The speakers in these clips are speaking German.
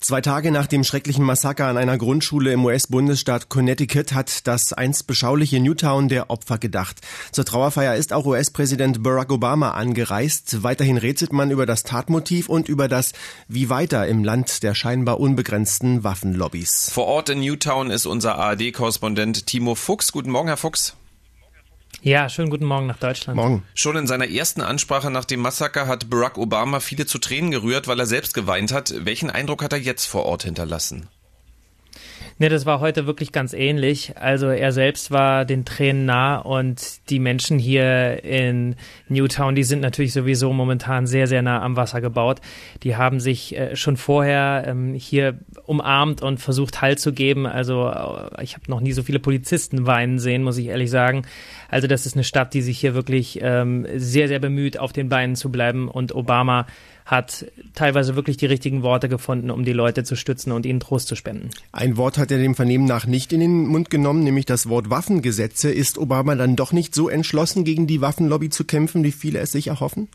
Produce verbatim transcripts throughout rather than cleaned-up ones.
Zwei Tage nach dem schrecklichen Massaker an einer Grundschule im U S-Bundesstaat Connecticut hat das einst beschauliche Newtown der Opfer gedacht. Zur Trauerfeier ist auch U S-Präsident Barack Obama angereist. Weiterhin rätselt man über das Tatmotiv und über das Wie weiter im Land der scheinbar unbegrenzten Waffenlobbys. Vor Ort in Newtown ist unser A R D-Korrespondent Timo Fuchs. Guten Morgen, Herr Fuchs. Ja, schönen guten Morgen nach Deutschland. Morgen. Schon in seiner ersten Ansprache nach dem Massaker hat Barack Obama viele zu Tränen gerührt, weil er selbst geweint hat. Welchen Eindruck hat er jetzt vor Ort hinterlassen? Ne, das war heute wirklich ganz ähnlich. Also er selbst war den Tränen nah und die Menschen hier in Newtown, die sind natürlich sowieso momentan sehr, sehr nah am Wasser gebaut. Die haben sich äh, schon vorher ähm, hier umarmt und versucht Halt zu geben. Also äh, ich habe noch nie so viele Polizisten weinen sehen, muss ich ehrlich sagen. Also das ist eine Stadt, die sich hier wirklich ähm, sehr, sehr bemüht, auf den Beinen zu bleiben, und Obama hat teilweise wirklich die richtigen Worte gefunden, um die Leute zu stützen und ihnen Trost zu spenden. Ein Wort hat er dem Vernehmen nach nicht in den Mund genommen, nämlich das Wort Waffengesetze. Ist Obama dann doch nicht so entschlossen, gegen die Waffenlobby zu kämpfen, wie viele es sich erhoffen?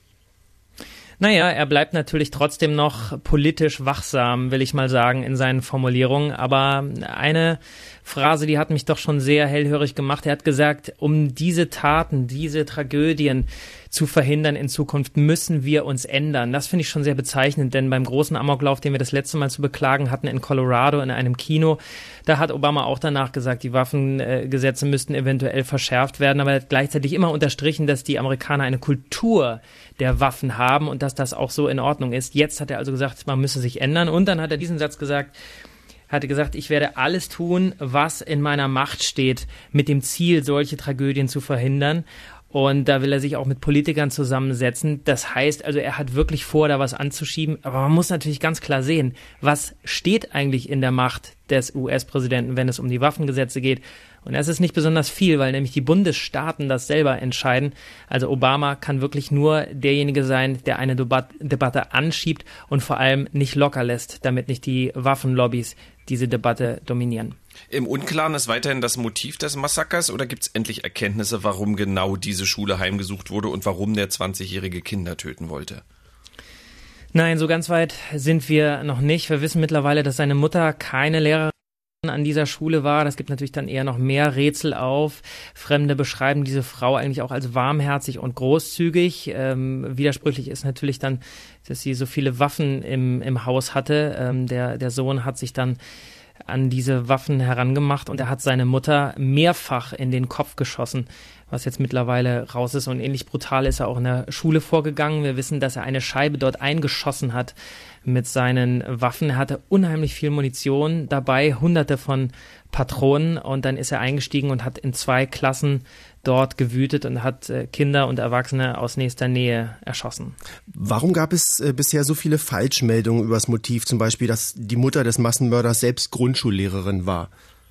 Naja, er bleibt natürlich trotzdem noch politisch wachsam, will ich mal sagen, in seinen Formulierungen. Aber eine Phrase, die hat mich doch schon sehr hellhörig gemacht. Er hat gesagt, um diese Taten, diese Tragödien zu verhindern in Zukunft, müssen wir uns ändern. Das finde ich schon sehr bezeichnend, denn beim großen Amoklauf, den wir das letzte Mal zu beklagen hatten in Colorado in einem Kino, da hat Obama auch danach gesagt, die Waffengesetze müssten eventuell verschärft werden, aber er hat gleichzeitig immer unterstrichen, dass die Amerikaner eine Kultur der Waffen haben und dass das auch so in Ordnung ist. Jetzt hat er also gesagt, man müsse sich ändern, und dann hat er diesen Satz gesagt, hatte gesagt, ich werde alles tun, was in meiner Macht steht, mit dem Ziel, solche Tragödien zu verhindern. Und da will er sich auch mit Politikern zusammensetzen. Das heißt also, er hat wirklich vor, da was anzuschieben. Aber man muss natürlich ganz klar sehen, was steht eigentlich in der Macht des U S-Präsidenten, wenn es um die Waffengesetze geht. Und das ist nicht besonders viel, weil nämlich die Bundesstaaten das selber entscheiden. Also Obama kann wirklich nur derjenige sein, der eine Debat- Debatte anschiebt und vor allem nicht locker lässt, damit nicht die Waffenlobbys diese Debatte dominieren. Im Unklaren ist weiterhin das Motiv des Massakers, oder gibt es endlich Erkenntnisse, warum genau diese Schule heimgesucht wurde und warum der zwanzigjährige Kinder töten wollte? Nein, so ganz weit sind wir noch nicht. Wir wissen mittlerweile, dass seine Mutter keine Lehrerin an dieser Schule war. Das gibt natürlich dann eher noch mehr Rätsel auf. Fremde beschreiben diese Frau eigentlich auch als warmherzig und großzügig. Ähm, widersprüchlich ist natürlich dann, dass sie so viele Waffen im, im Haus hatte. Ähm, der, der Sohn hat sich dann an diese Waffen herangemacht und er hat seine Mutter mehrfach in den Kopf geschossen, was jetzt mittlerweile raus ist. Und ähnlich brutal ist er auch in der Schule vorgegangen. Wir wissen, dass er eine Scheibe dort eingeschossen hat mit seinen Waffen. Er hatte unheimlich viel Munition dabei, hunderte von Patronen, und dann ist er eingestiegen und hat in zwei Klassen dort gewütet und hat Kinder und Erwachsene aus nächster Nähe erschossen. Warum gab es äh, bisher so viele Falschmeldungen über das Motiv, zum Beispiel, dass die Mutter des Massenmörders selbst Grundschullehrerin war?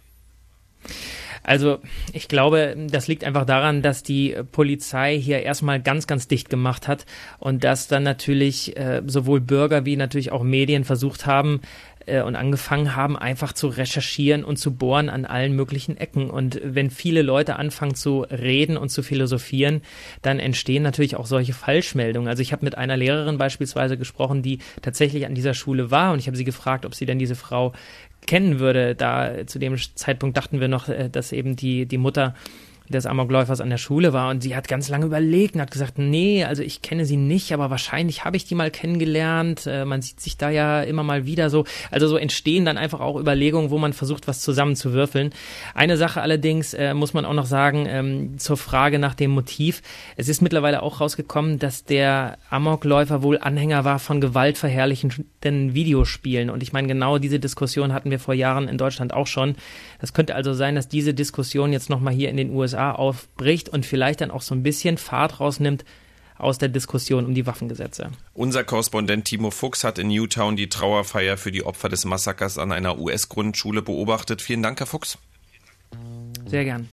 Also ich glaube, das liegt einfach daran, dass die Polizei hier erstmal ganz, ganz dicht gemacht hat und dass dann natürlich äh, sowohl Bürger wie natürlich auch Medien versucht haben äh, und angefangen haben, einfach zu recherchieren und zu bohren an allen möglichen Ecken. Und wenn viele Leute anfangen zu reden und zu philosophieren, dann entstehen natürlich auch solche Falschmeldungen. Also ich habe mit einer Lehrerin beispielsweise gesprochen, die tatsächlich an dieser Schule war, und ich habe sie gefragt, ob sie denn diese Frau kennen würde. Da zu dem Zeitpunkt dachten wir noch, dass eben die, die Mutter des Amokläufers an der Schule war, und sie hat ganz lange überlegt und hat gesagt, nee, also ich kenne sie nicht, aber wahrscheinlich habe ich die mal kennengelernt, äh, man sieht sich da ja immer mal wieder so, also so entstehen dann einfach auch Überlegungen, wo man versucht, was zusammenzuwürfeln. Eine Sache allerdings äh, muss man auch noch sagen, ähm, zur Frage nach dem Motiv. Es ist mittlerweile auch rausgekommen, dass der Amokläufer wohl Anhänger war von gewaltverherrlichenden Videospielen, und ich meine, genau diese Diskussion hatten wir vor Jahren in Deutschland auch schon. Das könnte also sein, dass diese Diskussion jetzt nochmal hier in den U S A aufbricht und vielleicht dann auch so ein bisschen Fahrt rausnimmt aus der Diskussion um die Waffengesetze. Unser Korrespondent Timo Fuchs hat in Newtown die Trauerfeier für die Opfer des Massakers an einer U S-Grundschule beobachtet. Vielen Dank, Herr Fuchs. Sehr gern.